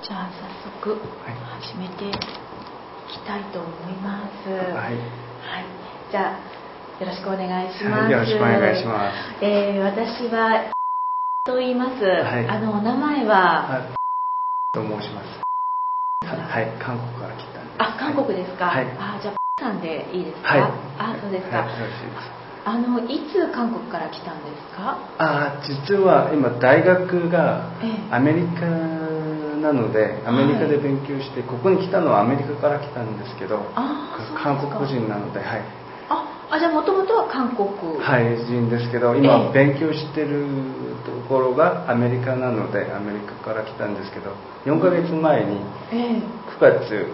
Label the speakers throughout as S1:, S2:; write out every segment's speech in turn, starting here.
S1: じゃあ早速始めていきたいと思います。はい。はい。じゃあよろしくお願いします。
S2: はい、よろしくお願いします。
S1: 私はと言います。はい、お名前は、
S2: と申します。はい、韓国から来たんです。
S1: あ、韓国ですか。
S2: はい。
S1: じゃあさんでいいですか。
S2: はい。
S1: あ、そうですか。
S2: はい、よろしいです。
S1: いつ韓国から来たんですか。
S2: 実は今大学がアメリカなので、アメリカで勉強して、ここに来たのはアメリカから来たんですけど、韓国人なので、はい。
S1: じゃあもともとは韓国、
S2: はい、人ですけど、今勉強してるところがアメリカなので、アメリカから来たんですけど、4ヶ月前に9月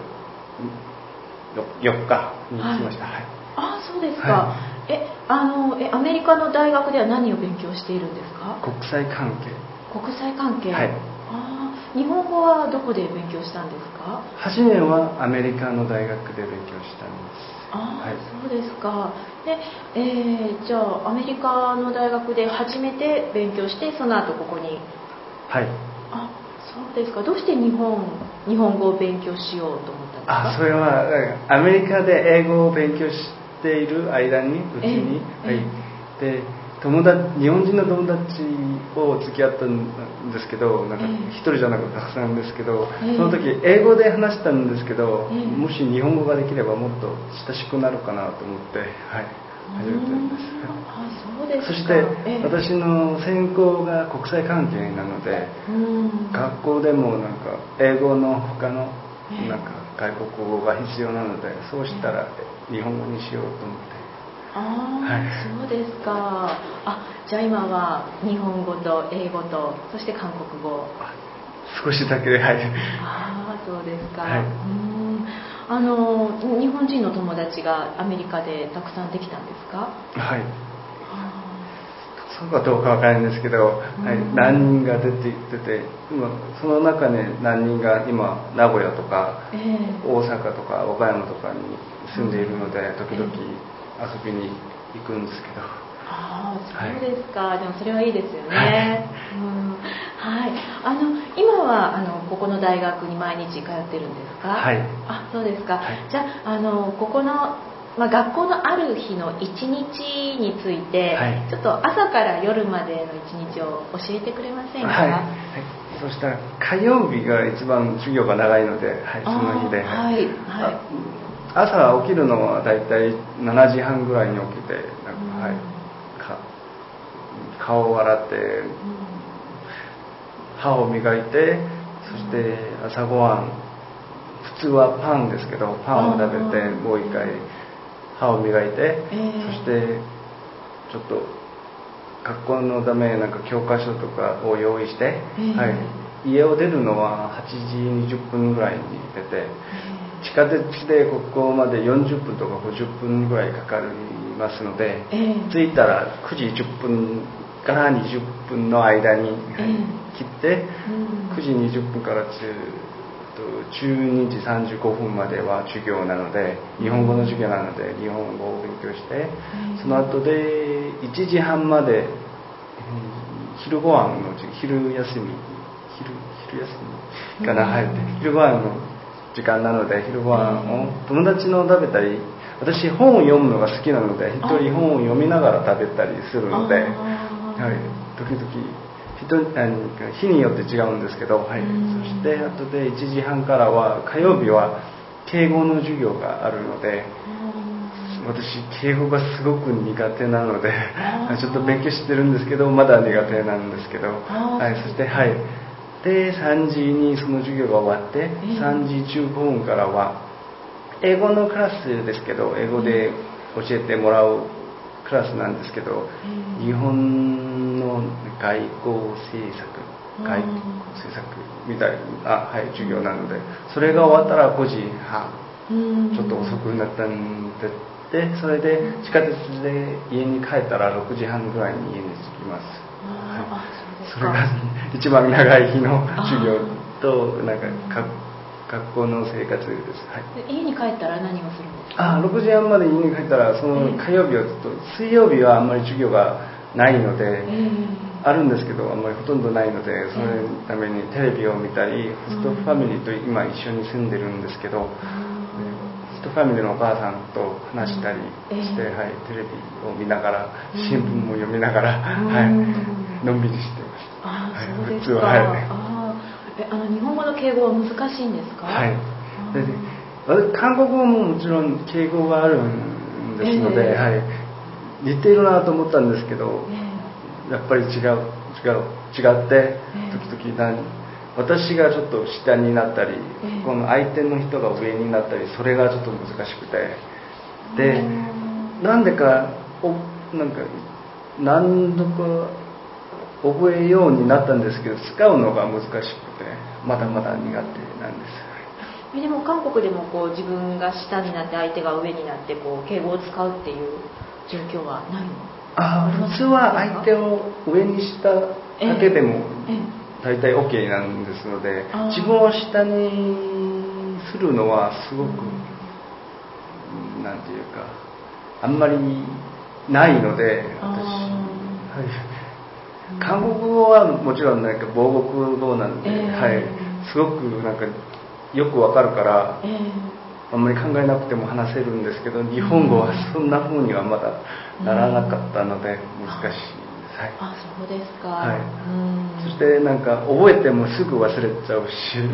S2: 4日に来ました。はい。
S1: そうですか。はい、アメリカの大学では何を勉強しているんですか。
S2: 国際関係。
S1: 国際関係。
S2: はい。
S1: 日本語はどこで勉強したんですか。
S2: 初めはアメリカの大学で勉強したんです。
S1: はい、そうですか。で、じゃあアメリカの大学で初めて勉強して、その後ここに。
S2: はい。
S1: そうですか。どうして日本語を勉強しようと思ったんですか。
S2: それはアメリカで英語を勉強している間にうちに、で日本人の友達を付き合ったんですけど、なんか一人じゃなくてたくさんですけど、その時英語で話したんですけど、もし日本語ができればもっと親しくなるかなと思って、はい、始めてるんです。
S1: そうですか。
S2: そして私の専攻が国際関係なので、学校でもなんか英語の他のなんか外国語が必要なので、そうしたら日本語にしようと思って。
S1: そうですか。じゃあ今は日本語と英語と、そして韓国語。
S2: 少しだけ。はい。
S1: そうですか。日本人の友達がアメリカでたくさんできたんですか。
S2: はい。そうかどうかわからないんですけど、何人が出て今その中で何人が今名古屋とか、大阪とか岡山とかに住んでいるので、時々遊びに行くんですけど。
S1: そうですか。でもそれはいいですよね。はい。今はここの大学に毎日通ってるんですか。
S2: はい。
S1: そうですか。じゃあここの学校のある日の一日について、ちょっと朝から夜までの一日を教えてくれませんか。はい。
S2: そしたら火曜日が一番授業が長いので、その日で。朝起きるのはだいたい7時半ぐらいに起きて、顔を洗って、歯を磨いて、そして朝ごはん、普通はパンですけど、パンを食べてもう一回歯を磨いて、そしてちょっと学校のためなんか教科書とかを用意して、家を出るのは8時20分ぐらいに出て、地下鉄でここまで40分とか50分ぐらいかかりますので、着いたら9時10分から20分の間に切って、9時20分から12時35分までは授業なので、日本語の授業なので日本語を勉強して、その後で1時半まで昼ご飯の昼休みかな、昼ご飯の時間なので、昼ご飯を友達の食べたり、私本を読むのが好きなので、一人本を読みながら食べたりするので、時々日によって違うんですけど、そして後で1時半からは火曜日は敬語の授業があるので、私敬語がすごく苦手なのでちょっと勉強してるんですけど、まだ苦手なんですけど、そしてで3時にその授業が終わって、3時15分からは英語のクラスですけど、英語で教えてもらうクラスなんですけど、日本の外交政策みたいな、授業なので、それが終わったら5時半、ちょっと遅くなったんで、それで地下鉄で家に帰ったら6時半ぐらいに家に着きます。それが一番長い日の授業となんか学校の生活です。
S1: 家に帰ったら何をするんですか。
S2: 6時半まで家に帰ったら、その火曜日は水曜日はあんまり授業がないので、 あるんですけどあんまりほとんどないので、そのためにテレビを見たり、ホストファミリーと今一緒に住んでるんですけど、ホストファミリーのお母さんと話したりして、はい、テレビを見ながら新聞も読みながら、はい、のんびりしてました。
S1: そうですか。日本語の敬語は難しいんですか？
S2: はい。で韓国語ももちろん敬語があるんですので、はい、似ているなと思ったんですけど、やっぱり違って時々私がちょっと下になったり、この相手の人が上になったり、それがちょっと難しくて、でなんでか何度か覚えようになったんですけど、使うのが難しくてまだまだ苦手なんです。
S1: でも韓国でも自分が下になって相手が上になって敬語を使うっていう状況はないの？
S2: 普通は相手を上にしただけでも大体 OK なんですので、自分を下にするのはすごくなんていうかあんまりないので、韓国語はもちろん母国語なんで、すごくよくわかるから、あんまり考えなくても話せるんですけど、日本語はそんな風にはまだならなかったので難しいです。
S1: そうですか。
S2: そして覚えてもすぐ忘れちゃうし、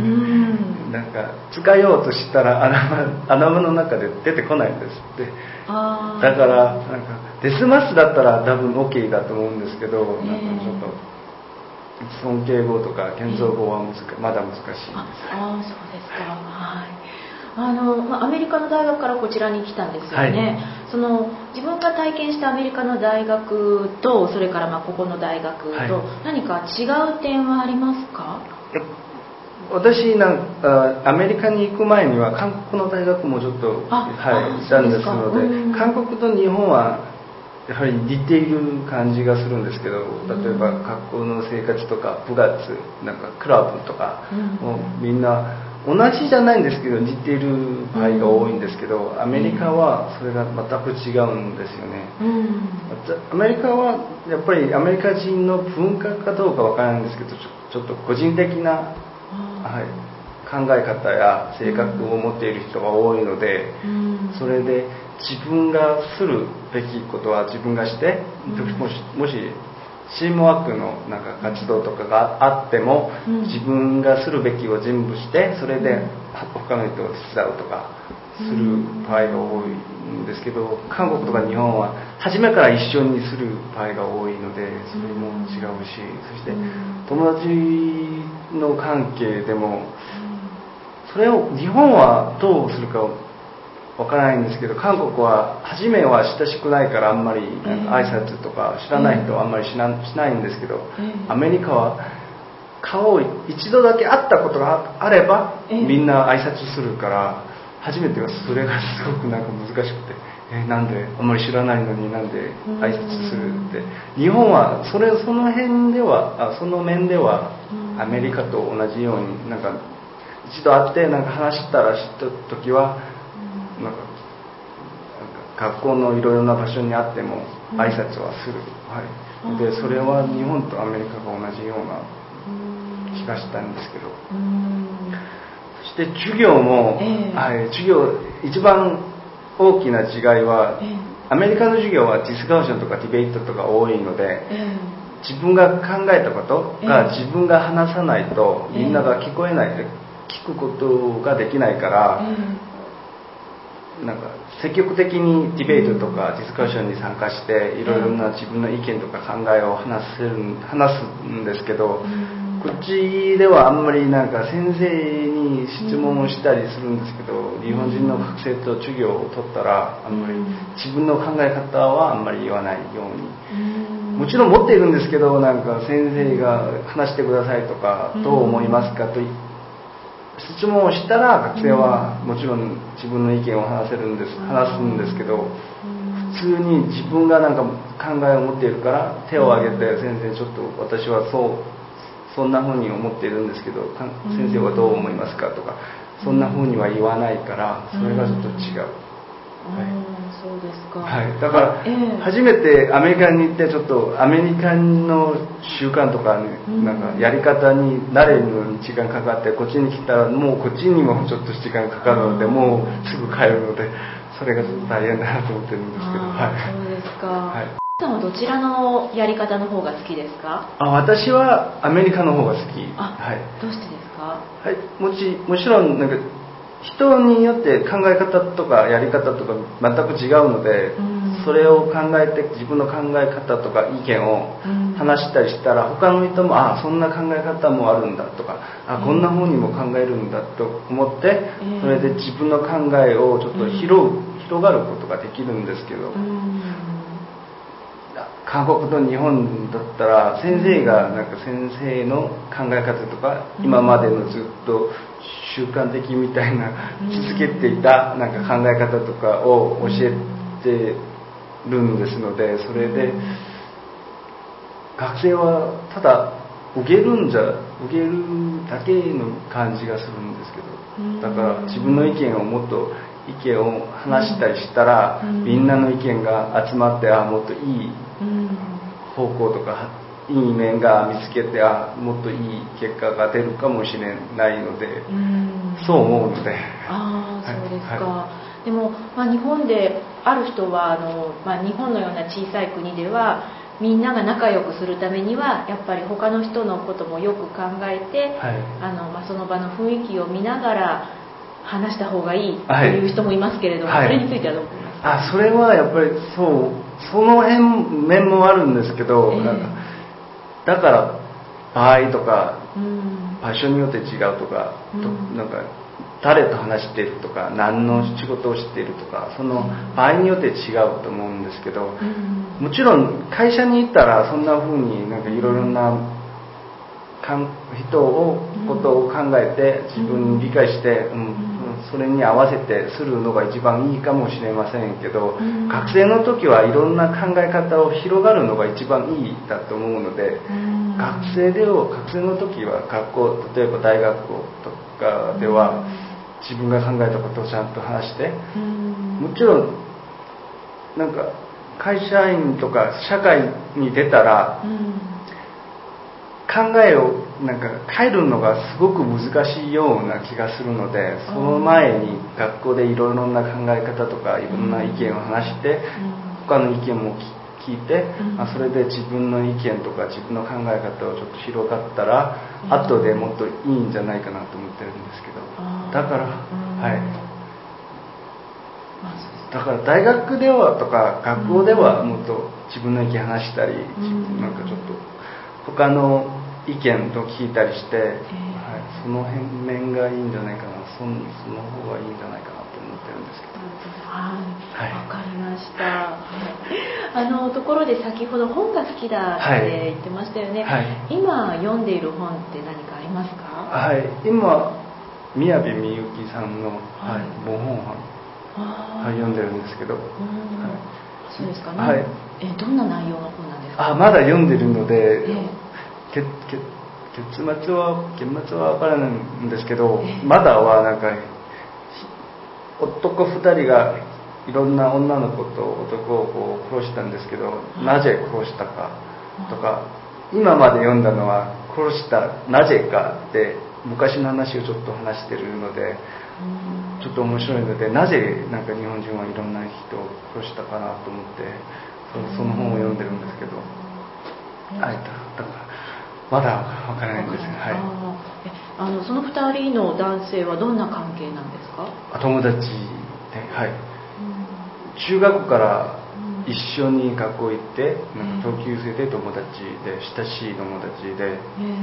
S2: 使いようとしたら頭の中で出てこないんですって。だからデスマスだったら多分 OK だと思うんですけど、ちょっと尊敬語とか建造語はまだ難しいです。
S1: そうですか。はい。アメリカの大学からこちらに来たんですよね。自分が体験したアメリカの大学と、それからここの大学と何か違う点はありますか？
S2: 私アメリカに行く前には韓国の大学もちょっといたんですので、韓国と日本はやはり似ている感じがするんですけど、例えば学校の生活とか部活クラブとかもみんな同じじゃないんですけど似ている場合が多いんですけど、アメリカはそれが全く違うんですよね。アメリカはやっぱりアメリカ人の文化かどうかわからないんですけど、ちょっと個人的な、考え方や性格を持っている人が多いので、それで自分がするべきことは自分がして、もしチームワークの活動とかがあっても、自分がするべきを全部して、それで他の人を手伝うとかする場合が多いんですけど、韓国とか日本は初めから一緒にする場合が多いので、それも違うし、そして友達の関係でもそれを日本はどうするかわからないんですけど、韓国は初めは親しくないからあんまり挨拶とか知らない人はあんまりしないんですけど、アメリカは顔を一度だけ会ったことがあればみんな挨拶するから、初めてはそれがすごく難しくて、なんであんまり知らないのになんで挨拶するって。日本はその辺ではその面ではアメリカと同じように一度会って話した時は学校のいろいろな場所にあっても挨拶はする、でそれは日本とアメリカが同じような気がしたんですけど、そして授業も、一番大きな違いは、アメリカの授業はディスカッションとかディベートとか多いので、自分が考えたことが自分が話さないとみんなが聞こえない、聞くことができないから、積極的にディベートとかディスカッションに参加していろいろな自分の意見とか考えを話すんですけど、こっちではあんまり先生に質問をしたりするんですけど、日本人の学生と授業を取ったらあんまり自分の考え方はあんまり言わないように、もちろん持っているんですけど、先生が話してくださいとか、どう思いますかと質問をしたら学生はもちろん自分の意見を話すんですけど、普通に自分が考えを持っているから手を挙げて、先生ちょっと私はそんな風に思っているんですけど先生はどう思いますかとか、そんな風には言わないから、それがちょっと違う
S1: そうですか。
S2: はい、だから初めてアメリカに行ってちょっとアメリカの習慣とか、なんかやり方に慣れるのに時間かかって、こっちに来たらもうこっちにもちょっと時間かかるので、もうすぐ帰るので、それがちょっと大変だなと思ってるんですけど。はい、
S1: そうですか。
S2: はい、
S1: さんはどちらのやり方の方が好きですか？
S2: 私はアメリカの方が好き。はい、
S1: どうしてですか？
S2: はい、もちろんなんか人によって考え方とかやり方とか全く違うので、それを考えて自分の考え方とか意見を話したりしたら、他の人もそんな考え方もあるんだとか、こんな風にも考えるんだと思って、それで自分の考えをちょっと広がることができるんですけど、韓国と日本だったら先生がなんか先生の考え方とか今までのずっと習慣的みたいな続けていたなんか考え方とかを教えてるんですので、それで学生はただ受けるだけの感じがするんですけど、だから自分の意見をもっと意見を話したりしたら、みんなの意見が集まって、もっといい方向とかいい面が見つけて、もっといい結果が出るかもしれないので、そう思うので。
S1: そうですか。はい、でも、日本である人は日本のような小さい国ではみんなが仲良くするためにはやっぱり他の人のこともよく考えて、その場の雰囲気を見ながら話した方がいいという人もいますけれども、それについてはどう思いますか？
S2: それはやっぱりその面もあるんですけど、だから場合とか、場所によって違うとか、なんか誰と話しているとか、何の仕事をしているとか、その場合によって違うと思うんですけど、もちろん会社に行ったらそんな風になんかいろいろなことを考えて自分に理解して、それに合わせてするのが一番いいかもしれませんけど、学生の時はいろんな考え方を広がるのが一番いいだと思うので、学生の時は学校、例えば大学とかでは自分が考えたことをちゃんと話して、もちろんなんか会社員とか社会に出たら、考えをなんか変えるのがすごく難しいような気がするので、その前に学校でいろいろな考え方とかいろんな意見を話して、他の意見も聞いて、それで自分の意見とか自分の考え方をちょっと広がったら、後でもっといいんじゃないかなと思ってるんですけど、だから大学ではとか学校ではもっと自分の意見話したり、なんかちょっと他の意見と聞いたりして、その辺面がいいんじゃないかな、その方がいいんじゃないかなと思ってるんですけど。
S1: わかりました。ところで先ほど本が好きだって言ってましたよね。今読んでいる本って何かありますか？
S2: 今宮部みゆきさんの模本読んでるんですけど。
S1: そうですかね。どんな内容の本なんですか？
S2: まだ読んでるので、結末は分からないんですけど、まだはなんか男2人がいろんな女の子と男を殺したんですけど、なぜ殺したかとか、今まで読んだのは殺したなぜかって昔の話をちょっと話してるので、ちょっと面白いので、なぜなんか日本人はいろんな人を殺したかなと思って、その本を読んでるんですけど、だからまだわからないんですが、
S1: その2人の男性はどんな関係なんですか？
S2: 友達で、中学から一緒に学校行って、なんか同級生で友達で、親しい友達で、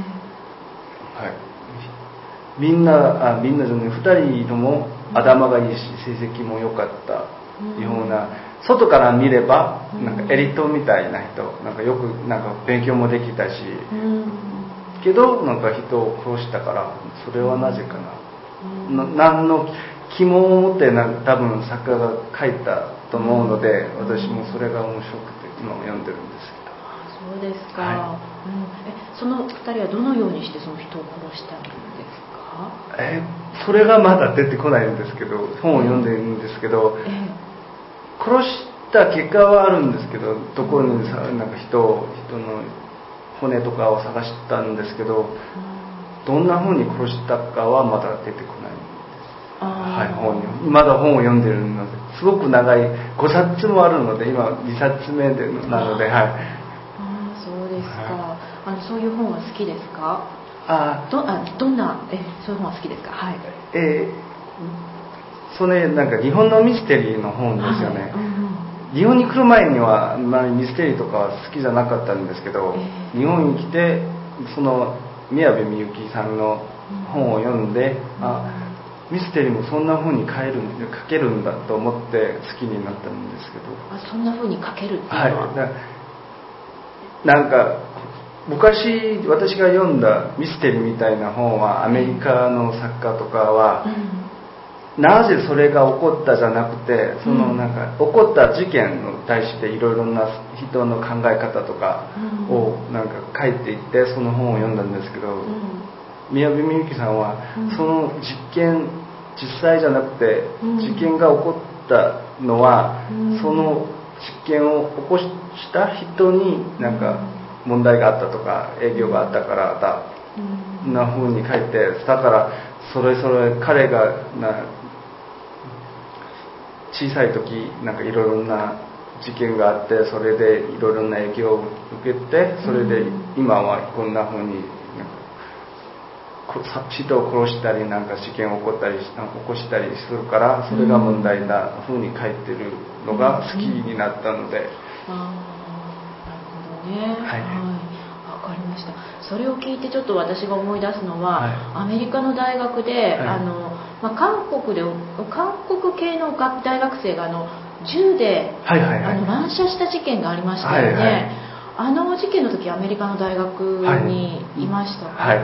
S2: みんなじゃない、2人とも頭がいいし成績も良かったような、外から見ればなんかエリートみたいな人、なんかよくなんか勉強もできたし、けどなんか人を殺したから、それはなぜかな、何の疑問を持って多分作家が書いたと思うので、私もそれが面白くて今も読んでるんですけど。
S1: そうですか。その2人はどのようにしてその人を殺したんですか？
S2: それがまだ出てこないんですけど、本を読んでるんですけど、 殺した結果はあるんですけど、ところになんか人の骨とかを探したんですけど、どんな風に殺したかはまだ出てこないんです。はい、まだ本を読んでるのですごく長い5冊もあるので、今2冊目なので、はい。
S1: そうですか。そういう本は好きですか？どんなそういう本は好きですか？はい。
S2: それなんか日本のミステリーの本ですよね。日本に来る前にはミステリーとかは好きじゃなかったんですけど、日本に来てその宮部みゆきさんの本を読んで、ミステリーもそんな風に書けるんだと思って好きになったんですけど。
S1: そんな風に書けるっていうのは、
S2: はい、なんか昔私が読んだミステリーみたいな本はアメリカの作家とかは、なぜそれが起こったじゃなくて、そのなんか起こった事件に対していろいろな人の考え方とかをなんか書いていって、その本を読んだんですけど、宮部みゆきさんはその実際じゃなくて、事件が起こったのはその実験を起こした人になんか問題があったとか影響があったからだな風に書いて、だからそれぞれ彼が小さい時なんかいろいろな事件があって、それでいろいろな影響を受けて、それで今はこんな風に人を殺したりなんか事件を起こしたりするから、それが問題な風に書いてるのが好きになったので。
S1: なるほどね。はい。わかりました。それを聞いてちょっと私が思い出すのは、アメリカの大学で、韓国系の大学生が銃で乱射した事件がありましたよね。あの事件の時アメリカの大学にいましたか？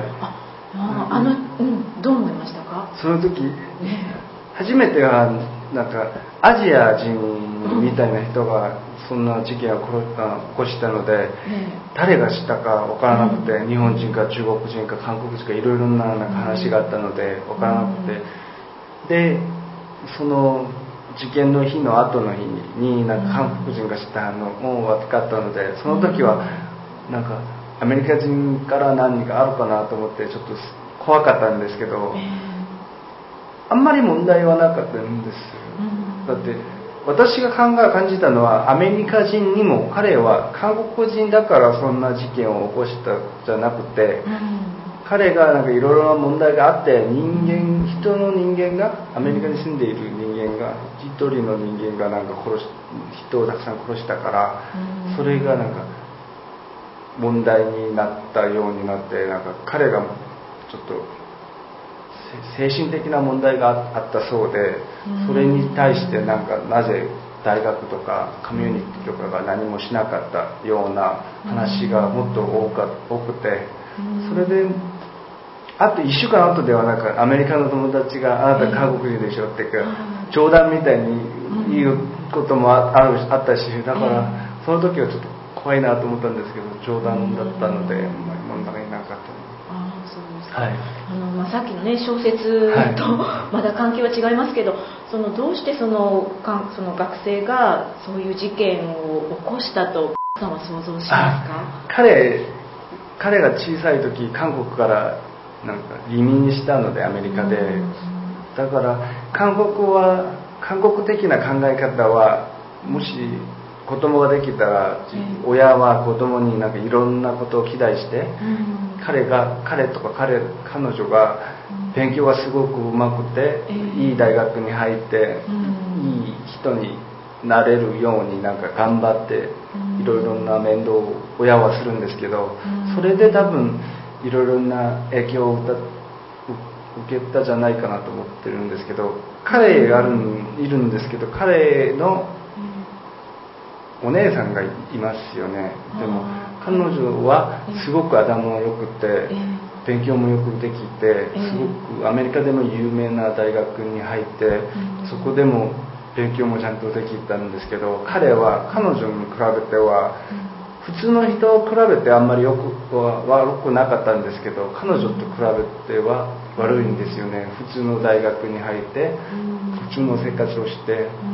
S1: どう思いましたか？
S2: その時、初めてはなんかアジア人みたいな人がそんな事件を起こしたので、誰がしたか分からなくて、日本人か中国人か韓国人かいろいろな話があったので分からなくて、でその事件の日の後の日になんか韓国人がしたのも分かったので、その時はなんかアメリカ人から何かあるかなと思ってちょっと怖かったんですけど、あんまり問題はなかったんです。だって私が感じたのは、アメリカ人にも彼は韓国人だからそんな事件を起こしたじゃなくて、彼がなんかいろいろな問題があって、人の人間がアメリカに住んでいる人間が一人の人間がなんか人をたくさん殺したから、それがなんか問題になったようになって、なんか彼がちょっと精神的な問題があったそうで、それに対してなぜ大学とかコミュニティとかが何もしなかったような話がもっと多くて、それであと1週間後ではなんかアメリカの友達があなた韓国人でしょって冗談みたいに言うこともあったし、だからその時はちょっと怖いなと思ったんですけど、冗談だったので問題なかった。
S1: そうですか。さっきのね小説とまだ関係は違いますけど、どうしてその学生がそういう事件を起こしたとさんは想像しますか？
S2: 彼が小さい時韓国からなんか移民したので、アメリカで、だから韓国的な考え方は、もし子供ができたら、親は子供になんかいろんなことを期待して、彼女が勉強がすごくうまくて、いい大学に入って、いい人になれるようになんか頑張っていろいろな面倒を親はするんですけど、それで多分いろいろな影響を受けたじゃないかなと思ってるんですけど、彼がいるんですけど、彼のお姉さんがいますよね。でも彼女はすごく頭が良くて、勉強もよくできて、すごくアメリカでも有名な大学に入って、そこでも勉強もちゃんとできたんですけど、彼女に比べては普通の人を比べてあんまり悪くなかったんですけど、彼女と比べては悪いんですよね。普通の大学に入って普通の生活をして、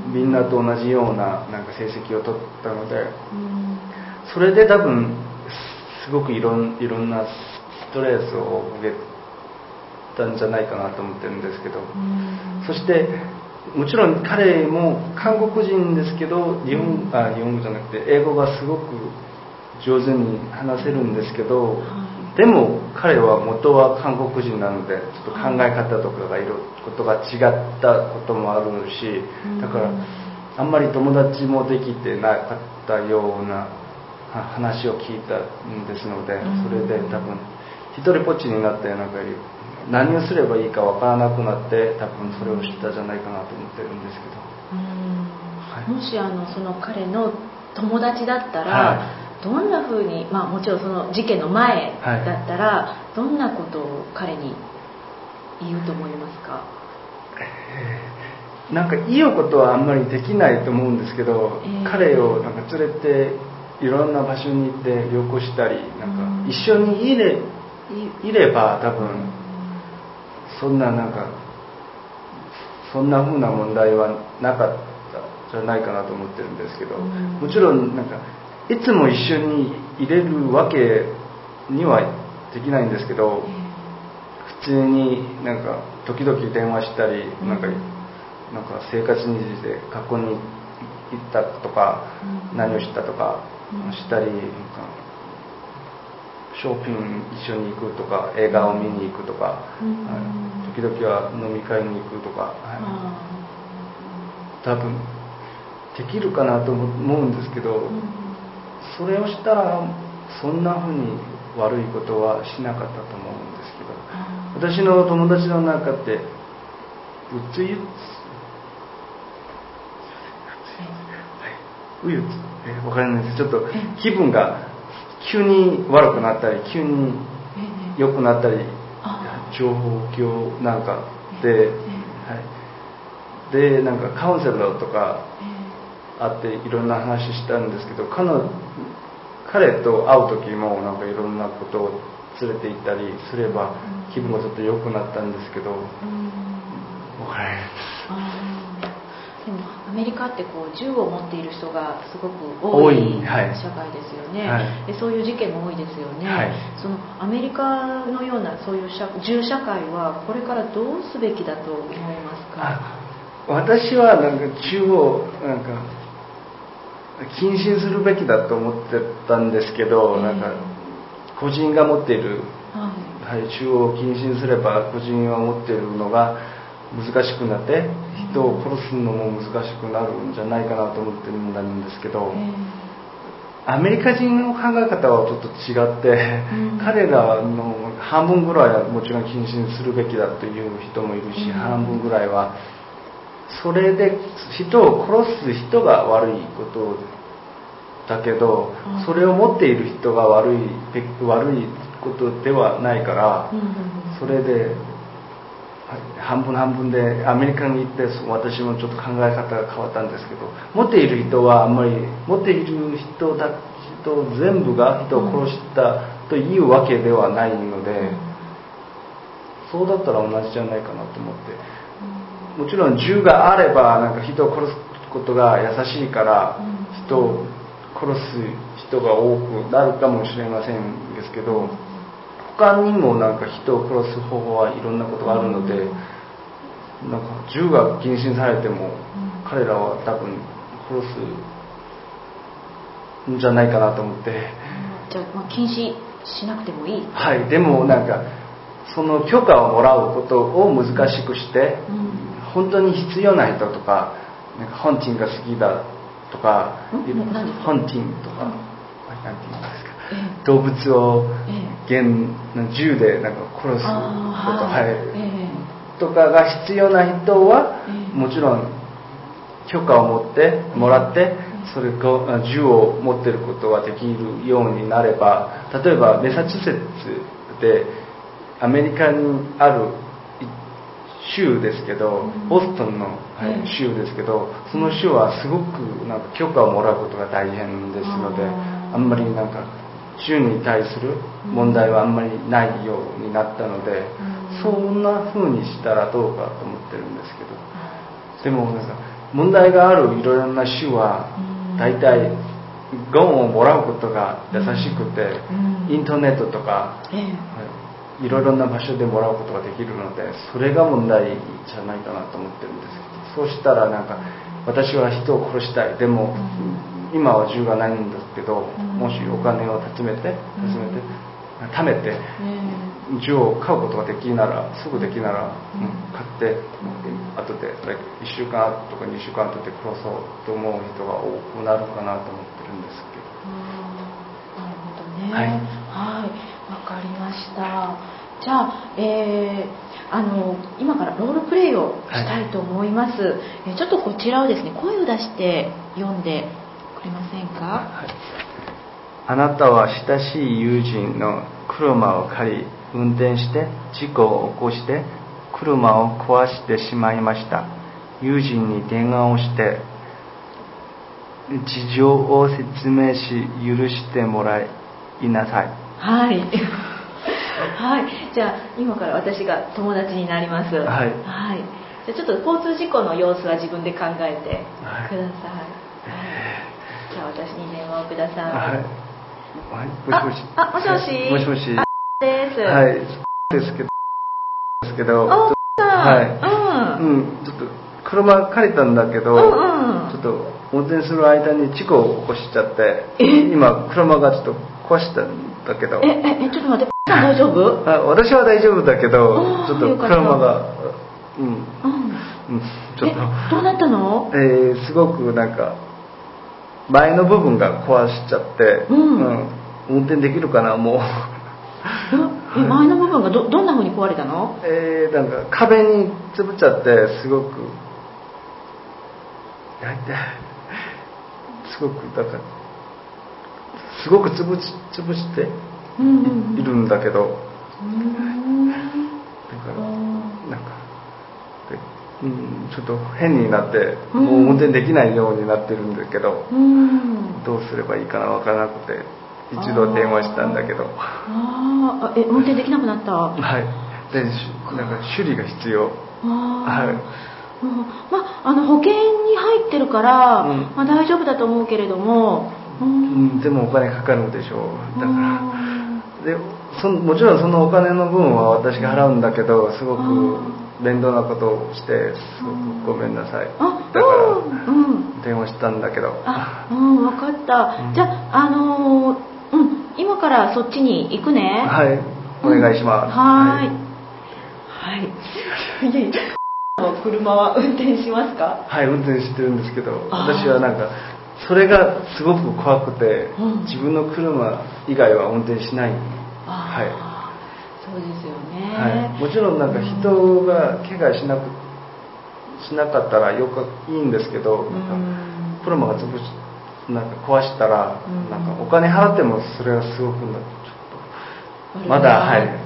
S2: みんなと同じようななんか成績を取ったので、それで多分すごくいろんなストレスを受けたんじゃないかなと思ってるんですけど、そしてもちろん彼も韓国人ですけど日本語じゃなくて英語がすごく上手に話せるんですけど、でも彼は元は韓国人なのでちょっと考え方とかがいろいろことが違ったこともあるし、だからあんまり友達もできてなかったような話を聞いたんですので、それで多分一人ぽっちになってなんか何をすればいいかわからなくなって多分それを知ったんじゃないかなと思ってるんですけど、
S1: もしその彼の友達だったら、どんな風に、もちろんその事件の前だったら、どんなことを彼に言うと思いますか？
S2: なんかいいことはあんまりできないと思うんですけど、彼をなんか連れていろんな場所に行って旅行したり、なんか一緒にいれば多分そんな風な問題はなかったじゃないかなと思ってるんですけど、もちろんなんかいつも一緒にいれるわけにはできないんですけど、普通になんか時々電話したり、なんか生活について学校に行ったとか、何をしたとかしたり、なんかショッピング一緒に行くとか、映画を見に行くとか、時々は飲み会に行くとか、多分できるかなと思うんですけど、それをしたらそんな風に悪いことはしなかったと思うんですけど、私の友達の中でうつゆわからないです。ちょっと気分が急に悪くなったり急に良くなったり状況なんかで、でなんかカウンセラーとか会っていろんな話したんですけど、彼と会う時もなんかいろんなことを連れて行ったりすれば気分がちょっと良くなったんですけど、わからないです。
S1: でもアメリカって銃を持っている人がすごく多い社会ですよね、でそういう事件も多いですよね、そのアメリカのようなそういう銃社会はこれからどうすべきだと思いますか？
S2: 私はなんか銃をなんか禁止するべきだと思ってたんですけど、なんか個人が持っている、銃を禁止すれば個人が持っているのが難しくなって人を殺すのも難しくなるんじゃないかなと思ってるんですけど、アメリカ人の考え方はちょっと違って、彼らの半分ぐらいはもちろん禁止するべきだという人もいるし、半分ぐらいはそれで人を殺す人が悪いことだけど、それを持っている人が悪いことではないから、それで半分半分でアメリカに行って私もちょっと考え方が変わったんですけど、持っている人はあんまり持っている人全部が人を殺したというわけではないので、そうだったら同じじゃないかなと思って、もちろん銃があればなんか人を殺すことが優しいから人を殺す人が多くなるかもしれませんですけど、他にもなんか人を殺す方法はいろんなことがあるので、なんか銃が禁止されても彼らは多分殺すんじゃないかなと思って、
S1: じゃあ禁止しなくてもいい？
S2: でもなんかその許可をもらうことを難しくして、本当に必要な人とか、なんかハンティングが好きだとか、ハンティングとか、なんて言うんですか、動物を銃でなんか殺すことかが必要な人はもちろん許可をもらって、それと銃を持っていることができるようになれば、例えばメサチューセッツでアメリカにある州ですけど、ボストンの州ですけど、その州はすごくなんか許可をもらうことが大変ですので、あんまりなんか銃に対する問題はあんまりないようになったので、そんな風にしたらどうかと思ってるんですけど、でもなんか問題があるいろいろな州は大体ゴンをもらうことが優しくて、インターネットとか、いろいろな場所でもらうことができるので、それが問題じゃないかなと思ってるんですけど、そうしたらなんか私は人を殺したい、でも今は銃がないんですけど、もしお金を貯めて貯めて銃を買うことができなら、すぐできなら、買って後で1週間とか2週間後で殺そうと思う人が多くなるかなと思ってるんですけど。
S1: なるほどね。はい、わかりました。じゃあ、今からロールプレイをしたいと思います。ちょっとこちらをですね、声を出して読んでくれませんか？
S2: あなたは親しい友人の車を借り、運転して事故を起こして車を壊してしまいました。友人に電話をして事情を説明し許してもらいなさい。
S1: はい。はい。じゃあ今から私が友達になります。はい。はい。じゃあちょっと交通事故の様子は自分で考えてください。はい。じゃあ私に電話をください。はい。もしもし。もしもし。もしもし。です。はい。ですけど。はい。ちょっと車借りたんだけど、ちょっと運転する間に事故を起こしちゃって、今車がちょっと壊したんだけど。ちょっと待って、大丈夫？私は大丈夫だけど、ちょっと車が、ちょっと。 どうなったの？
S2: すごくなんか前の部分が壊しちゃって、運転できるかなもう。
S1: 前の部分がどんな風に壊れたの？
S2: なんか壁に潰っちゃってすごく潰しているんだけど、だからなんかちょっと変になってもう運転できないようになってるんだけど、どうすればいいかな分からなくて一度電話したんだけど。
S1: 運転できなくなった？はい。
S2: でなんか修理が必要。はい。
S1: 保険に入ってるから、大丈夫だと思うけれども、
S2: でもお金かかるでしょう。だからでもちろんそのお金の分は私が払うんだけど、すごく面倒なことをしてすごくごめんなさい。だから電話したんだけど。分
S1: かった。じゃあ今からそっちに行くね。
S2: はい。お願いします。
S1: はい。車は運転しますか？はい、
S2: 運転してるんですけど、私はなんかそれがすごく怖くて、自分の車以外は運転しない。はい。
S1: そうですよね。
S2: もちろんなんか人が怪我しなかったらいいんですけど、なんか車がなんか壊したら、なんかお金払ってもそれはすごくちょっとまだだから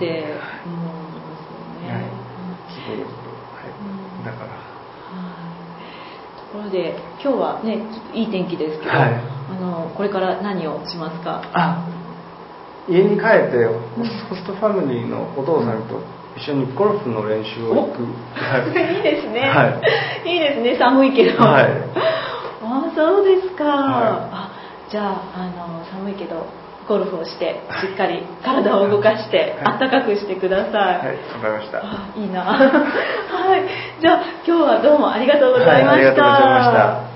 S1: ところで今日はねちょっといい天気ですけど、これから何をしますか？
S2: 家に帰ってホストファミリーのお父さんと一緒にゴルフの練習を行く。
S1: いいですね。いいですね。寒いけど。そうですか。じゃあ寒いけどゴルフをしてしっかり体を動かして暖かくしてください。
S2: はい、わかりました。
S1: いいな。はい。じゃあ今日はどうもありがとうございました。
S2: ありがとうございました。